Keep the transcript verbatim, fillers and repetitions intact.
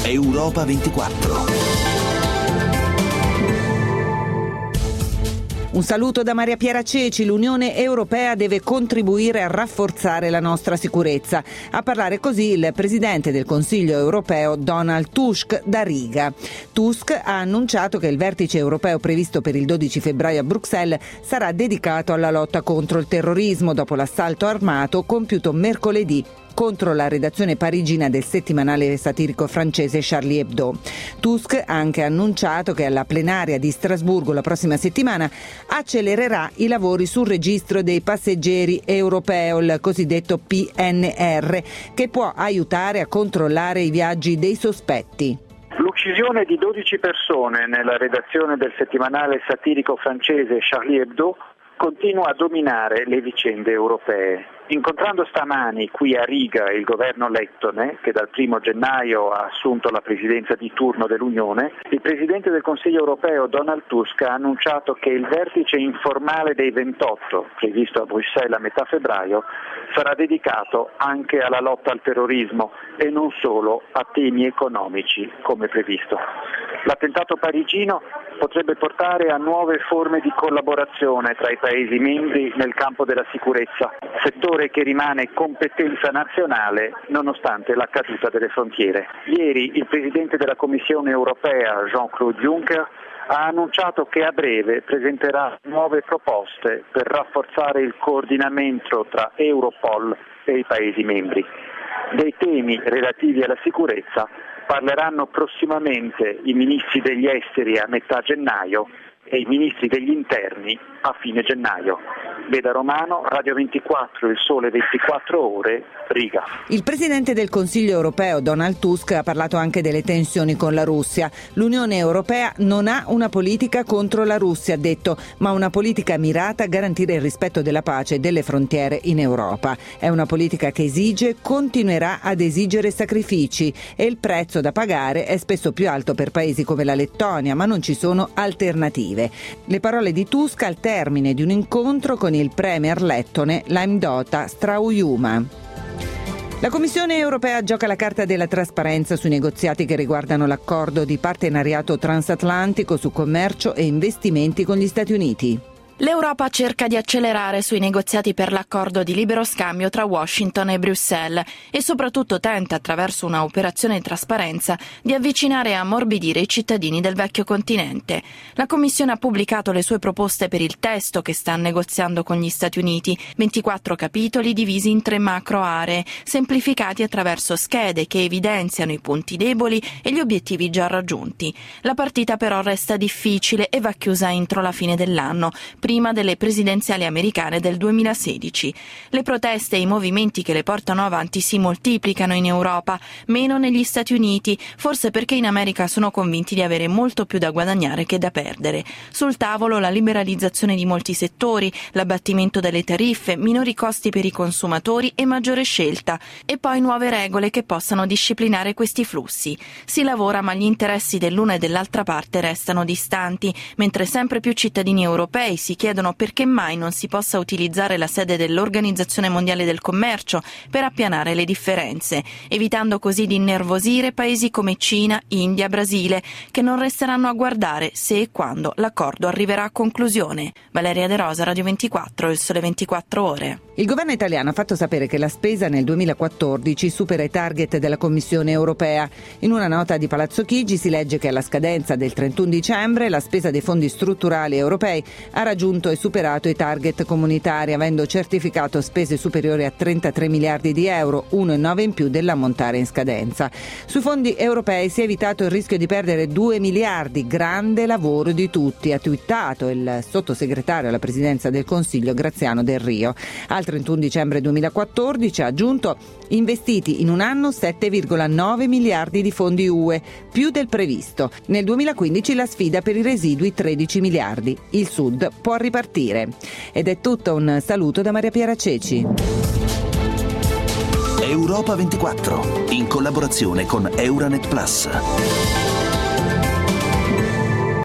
Europa ventiquattro. Un saluto da Maria Piera Ceci. L'Unione Europea deve contribuire a rafforzare la nostra sicurezza. A parlare così il presidente del Consiglio Europeo Donald Tusk da Riga. Tusk ha annunciato che il vertice europeo previsto per il dodici febbraio a Bruxelles sarà dedicato alla lotta contro il terrorismo dopo l'assalto armato compiuto mercoledì contro la redazione parigina del settimanale satirico francese Charlie Hebdo. Tusk ha anche annunciato che alla plenaria di Strasburgo la prossima settimana accelererà i lavori sul registro dei passeggeri europeo, il cosiddetto P N R, che può aiutare a controllare i viaggi dei sospetti. L'uccisione di dodici persone nella redazione del settimanale satirico francese Charlie Hebdo continua a dominare le vicende europee. Incontrando stamani qui a Riga il governo lettone, che dal primo gennaio ha assunto la presidenza di turno dell'Unione, il presidente del Consiglio europeo Donald Tusk ha annunciato che il vertice informale dei ventotto, previsto a Bruxelles a metà febbraio, sarà dedicato anche alla lotta al terrorismo e non solo a temi economici come previsto. L'attentato parigino potrebbe portare a nuove forme di collaborazione tra i Paesi membri nel campo della sicurezza, settore che rimane competenza nazionale nonostante la caduta delle frontiere. Ieri il Presidente della Commissione europea Jean-Claude Juncker ha annunciato che a breve presenterà nuove proposte per rafforzare il coordinamento tra Europol e i Paesi membri. Dei temi relativi alla sicurezza parleranno prossimamente i ministri degli esteri a metà gennaio e i ministri degli interni a fine gennaio. Veda Romano, Radio ventiquattro, Il Sole ventiquattro Ore, Riga. Il presidente del Consiglio europeo Donald Tusk ha parlato anche delle tensioni con la Russia. L'Unione Europea non ha una politica contro la Russia, ha detto, ma una politica mirata a garantire il rispetto della pace e delle frontiere in Europa. È una politica che esige, continuerà ad esigere sacrifici e il prezzo da pagare è spesso più alto per paesi come la Lettonia, ma non ci sono alternative. Le parole di Tusk al termine di un incontro con il premier lettone Laimdota Straujuma. La Commissione europea gioca la carta della trasparenza sui negoziati che riguardano l'accordo di partenariato transatlantico su commercio e investimenti con gli Stati Uniti. L'Europa cerca di accelerare sui negoziati per l'accordo di libero scambio tra Washington e Bruxelles e soprattutto tenta, attraverso una operazione di trasparenza, di avvicinare e ammorbidire i cittadini del vecchio continente. La Commissione ha pubblicato le sue proposte per il testo che sta negoziando con gli Stati Uniti, ventiquattro capitoli divisi in tre macro aree, semplificati attraverso schede che evidenziano i punti deboli e gli obiettivi già raggiunti. La partita però resta difficile e va chiusa entro la fine dell'anno, prima delle presidenziali americane del duemilasedici. Le proteste e i movimenti che le portano avanti si moltiplicano in Europa, meno negli Stati Uniti, forse perché in America sono convinti di avere molto più da guadagnare che da perdere. Sul tavolo la liberalizzazione di molti settori, l'abbattimento delle tariffe, minori costi per i consumatori e maggiore scelta, e poi nuove regole che possano disciplinare questi flussi. Si lavora, ma gli interessi dell'una e dell'altra parte restano distanti, mentre sempre più cittadini europei si chiedono perché mai non si possa utilizzare la sede dell'Organizzazione Mondiale del Commercio per appianare le differenze, evitando così di innervosire paesi come Cina, India, Brasile, che non resteranno a guardare se e quando l'accordo arriverà a conclusione. Valeria De Rosa, Radio ventiquattro, Il Sole ventiquattro Ore. Il governo italiano ha fatto sapere che la spesa nel duemilaquattordici supera i target della Commissione europea. In una nota di Palazzo Chigi si legge che alla scadenza del trentuno dicembre la spesa dei fondi strutturali europei ha raggiunto e superato i target comunitari, avendo certificato spese superiori a trentatré miliardi di euro, uno virgola nove in più dell'ammontare in scadenza. Sui fondi europei si è evitato il rischio di perdere due miliardi, grande lavoro di tutti, ha twittato il sottosegretario alla presidenza del Consiglio Graziano Del Rio. Al trentuno dicembre duemilaquattordici ha aggiunto investiti in un anno sette virgola nove miliardi di fondi U E, più del previsto. Nel duemilaquindici la sfida per i residui tredici miliardi. Il Sud può ripartire. Ed è tutto, un saluto da Maria Piera Ceci. Europa ventiquattro, in collaborazione con Euranet Plus.